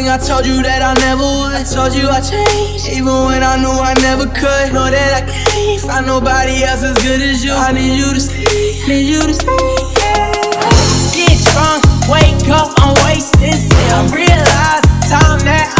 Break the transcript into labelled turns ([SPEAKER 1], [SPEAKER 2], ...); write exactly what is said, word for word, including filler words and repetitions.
[SPEAKER 1] I told you that I never would. I told you I changed, even when I knew I never could. Know that I can't find nobody else as good as you. I need you to stay, need you to stay, yeah. Get drunk, wake up, I'm wasted still. Realize the time that